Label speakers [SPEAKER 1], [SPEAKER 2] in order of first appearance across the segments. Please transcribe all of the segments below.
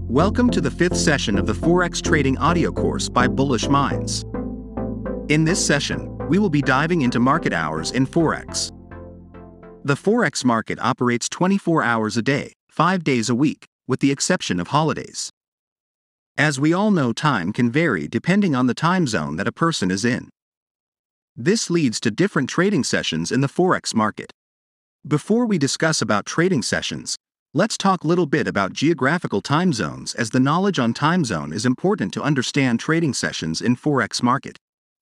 [SPEAKER 1] Welcome to the fifth session of the Forex Trading audio course by Bullish Minds. In this session, we will be diving into market hours in Forex. The Forex market operates 24 hours a day, 5 days a week, with the exception of holidays. As we all know, time can vary depending on the time zone that a person is in. This leads to different trading sessions in the Forex market. Before we discuss about trading sessions, let's talk a little bit about geographical time zones, as the knowledge on time zone is important to understand trading sessions in Forex market.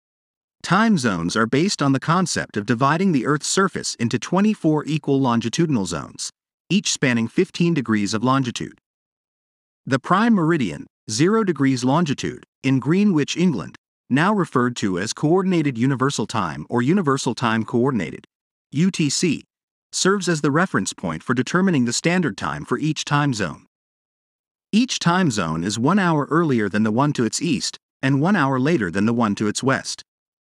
[SPEAKER 1] Time zones are based on the concept of dividing the Earth's surface into 24 equal longitudinal zones, each spanning 15 degrees of longitude. The prime meridian, 0 degrees longitude, in Greenwich, England, now referred to as Coordinated Universal Time or Universal Time Coordinated, UTC, serves as the reference point for determining the standard time for each time zone. Each time zone is 1 hour earlier than the one to its east, and 1 hour later than the one to its west.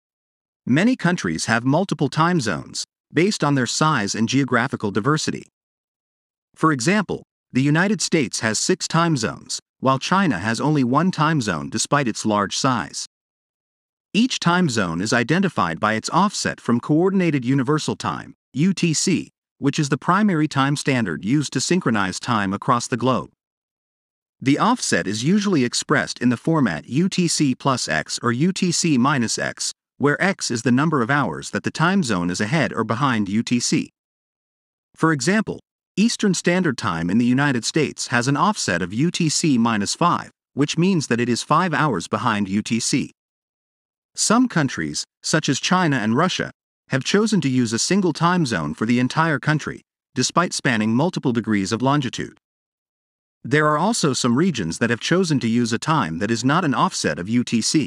[SPEAKER 1] Many countries have multiple time zones, based on their size and geographical diversity. For example, the United States has 6 time zones, while China has only 1 time zone despite its large size. Each time zone is identified by its offset from Coordinated Universal Time, UTC, which is the primary time standard used to synchronize time across the globe. The offset is usually expressed in the format UTC plus X or UTC minus X, where X is the number of hours that the time zone is ahead or behind UTC. For example, Eastern Standard Time in the United States has an offset of UTC minus 5, which means that it is 5 hours behind UTC. Some countries, such as China and Russia, have chosen to use a single time zone for the entire country, despite spanning multiple degrees of longitude. There are also some regions that have chosen to use a time that is not an offset of UTC.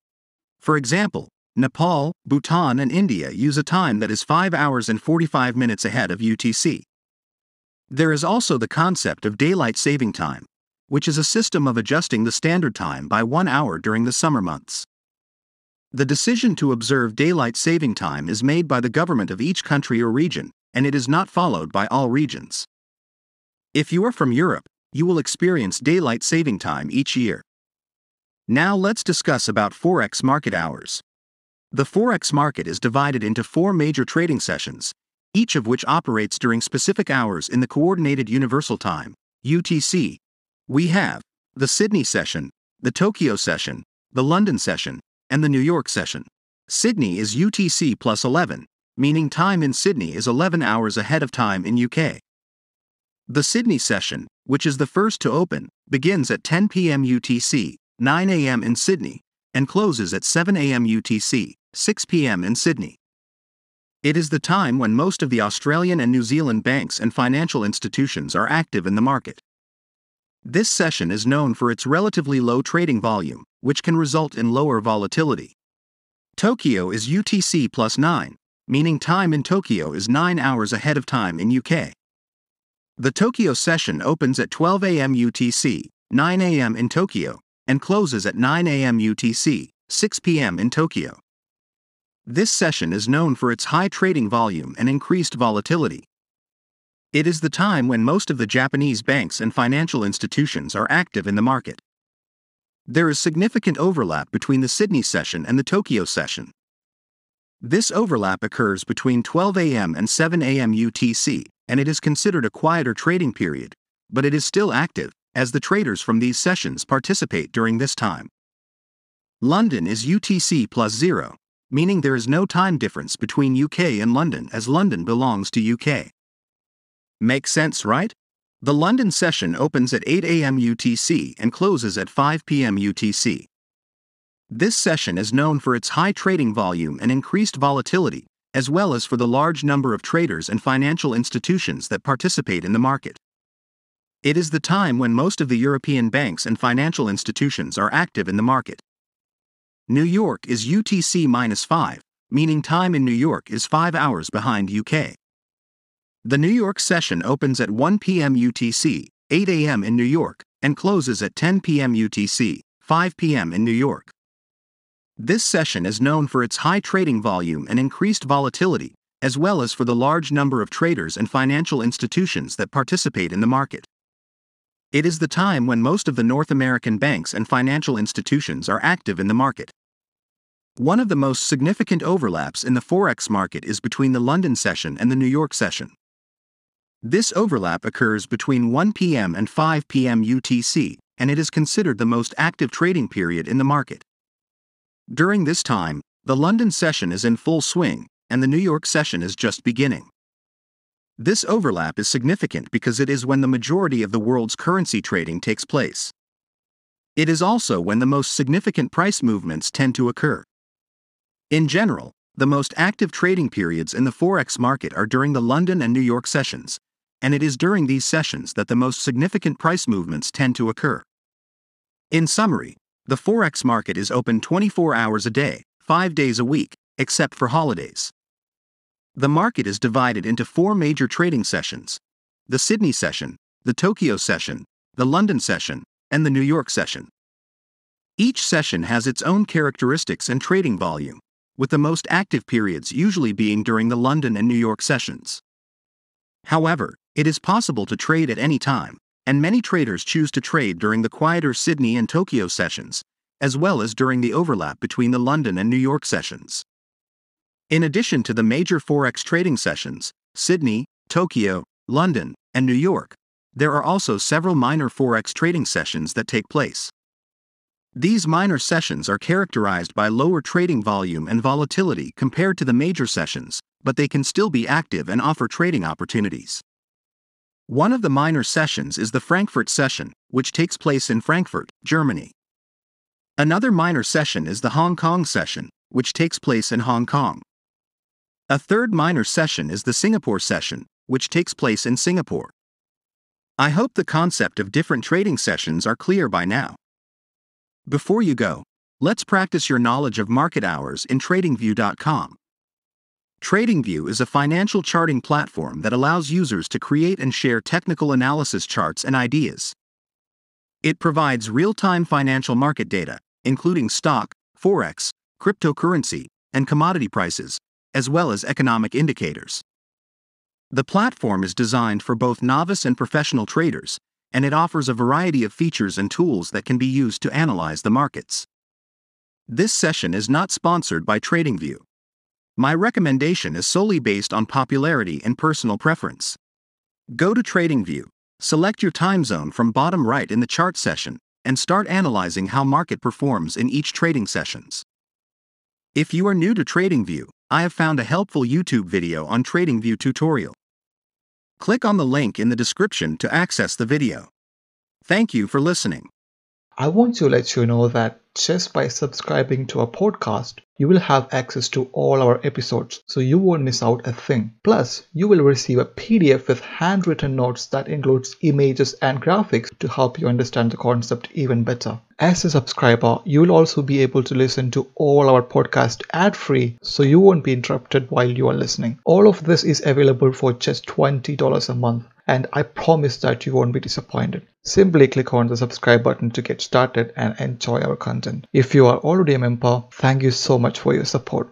[SPEAKER 1] For example, Nepal, Bhutan, and India use a time that is 5 hours and 45 minutes ahead of UTC. There is also the concept of daylight saving time, which is a system of adjusting the standard time by 1 hour during the summer months. The decision to observe daylight saving time is made by the government of each country or region, and it is not followed by all regions. If you are from Europe, you will experience daylight saving time each year. Now let's discuss about Forex market hours. The Forex market is divided into 4 major trading sessions, each of which operates during specific hours in the Coordinated Universal Time, UTC. We have the Sydney session, the Tokyo session, the London session, and the New York session. Sydney is UTC plus 11, meaning time in Sydney is 11 hours ahead of time in UK. The Sydney session, which is the first to open, begins at 10 p.m. UTC, 9 a.m. in Sydney, and closes at 7 a.m. UTC, 6 p.m. in Sydney. It is the time when most of the Australian and New Zealand banks and financial institutions are active in the market. This session is known for its relatively low trading volume, which can result in lower volatility. Tokyo is UTC plus 9, meaning time in Tokyo is 9 hours ahead of time in UK. The Tokyo session opens at 12 a.m. UTC, 9 a.m. in Tokyo, and closes at 9 a.m. UTC, 6 p.m. in Tokyo. This session is known for its high trading volume and increased volatility. It is the time when most of the Japanese banks and financial institutions are active in the market. There is significant overlap between the Sydney session and the Tokyo session. This overlap occurs between 12 a.m. and 7 a.m. UTC, and it is considered a quieter trading period, but it is still active, as the traders from these sessions participate during this time. London is UTC plus 0, meaning there is no time difference between UK and London, as London belongs to UK. Makes sense, right? The London session opens at 8 a.m. UTC and closes at 5 p.m. UTC. This session is known for its high trading volume and increased volatility, as well as for the large number of traders and financial institutions that participate in the market. It is the time when most of the European banks and financial institutions are active in the market. New York is UTC minus 5, meaning time in New York is 5 hours behind UK. The New York session opens at 1 p.m. UTC, 8 a.m. in New York, and closes at 10 p.m. UTC, 5 p.m. in New York. This session is known for its high trading volume and increased volatility, as well as for the large number of traders and financial institutions that participate in the market. It is the time when most of the North American banks and financial institutions are active in the market. One of the most significant overlaps in the Forex market is between the London session and the New York session. This overlap occurs between 1 p.m. and 5 p.m. UTC, and it is considered the most active trading period in the market. During this time, the London session is in full swing, and the New York session is just beginning. This overlap is significant because it is when the majority of the world's currency trading takes place. It is also when the most significant price movements tend to occur. In general, the most active trading periods in the Forex market are during the London and New York sessions, and it is during these sessions that the most significant price movements tend to occur. In summary, the Forex market is open 24 hours a day, 5 days a week, except for holidays. The market is divided into 4 major trading sessions: the Sydney session, the Tokyo session, the London session, and the New York session. Each session has its own characteristics and trading volume, with the most active periods usually being during the London and New York sessions. However, it is possible to trade at any time, and many traders choose to trade during the quieter Sydney and Tokyo sessions, as well as during the overlap between the London and New York sessions. In addition to the major Forex trading sessions, Sydney, Tokyo, London, and New York, there are also several minor Forex trading sessions that take place. These minor sessions are characterized by lower trading volume and volatility compared to the major sessions, but they can still be active and offer trading opportunities. One of the minor sessions is the Frankfurt session, which takes place in Frankfurt, Germany. Another minor session is the Hong Kong session, which takes place in Hong Kong. A third minor session is the Singapore session, which takes place in Singapore. I hope the concept of different trading sessions are clear by now. Before you go, let's practice your knowledge of market hours in TradingView.com. TradingView is a financial charting platform that allows users to create and share technical analysis charts and ideas. It provides real-time financial market data, including stock, Forex, cryptocurrency, and commodity prices, as well as economic indicators. The platform is designed for both novice and professional traders, and it offers a variety of features and tools that can be used to analyze the markets. This session is not sponsored by TradingView. My recommendation is solely based on popularity and personal preference. Go to TradingView, select your time zone from bottom right in the chart session, and start analyzing how market performs in each trading sessions. If you are new to TradingView, I have found a helpful YouTube video on TradingView tutorial. Click on the link in the description to access the video. Thank you for listening.
[SPEAKER 2] I want to let you know that just by subscribing to our podcast, you will have access to all our episodes, so you won't miss out a thing. Plus, you will receive a PDF with handwritten notes that includes images and graphics to help you understand the concept even better. As a subscriber, you will also be able to listen to all our podcasts ad-free, so you won't be interrupted while you are listening. All of this is available for just $20 a month, and I promise that you won't be disappointed. Simply click on the subscribe button to get started and enjoy our content. If you are already a member, thank you so much for your support.